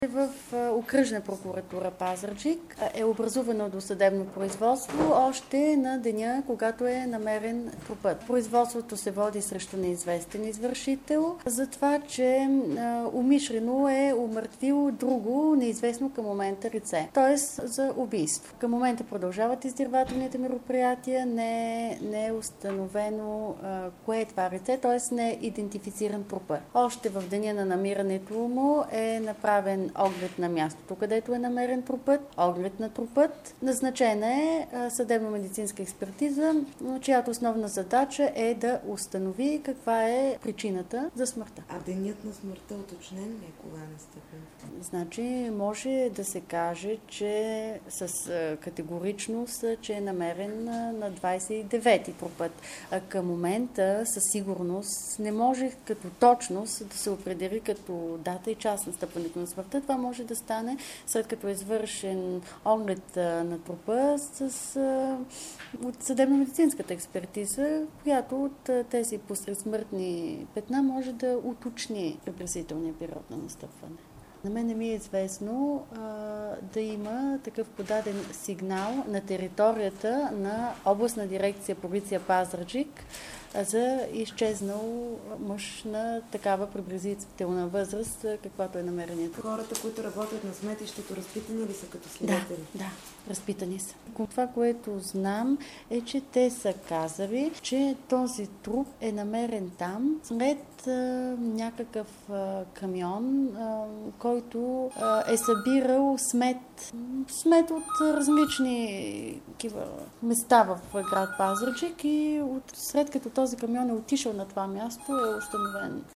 В окръжна прокуратура Пазарджик е образувано досъдебно производство още на деня, когато е намерен трупът. Производството се води срещу неизвестен извършител за това, че умишлено е умъртвило друго неизвестно към момента лице, т.е. за убийство. Към момента продължават издирвателните мероприятия, не е установено кое е това лице, т.е. не е идентифициран трупът. Още в деня на намирането му е направен оглед на мястото, където е намерен трупът, оглед на трупът. Назначена е съдебно-медицинска експертиза, чиято основна задача е да установи каква е причината за смъртта. А денят на смъртта уточнен ли е? Кога настъпи? Значи може да се каже, че с категоричност, че е намерен на 29-ти трупът. Към момента със сигурност не може като точност да се определи като дата и час на стъпването на смъртта. Това може да стане след като е извършен оглед на трупа от съдебно-медицинската експертиза, която от тези посредсмъртни петна може да уточни приблизителния период на настъпване. На мен не ми е известно да има такъв подаден сигнал на територията на областна дирекция полиция Пазарджик за изчезнал мъж на такава приблизителна възраст, каквато е намерението. Хората, които работят на сметището, разпитани ли са като свидетели? Да, разпитани са. Това, което знам, е, че те са казали, че този труп е намерен там след някакъв камион, който е събирал смет от различни места в град Пазарджик и след като този камион е отишъл на това място, е установен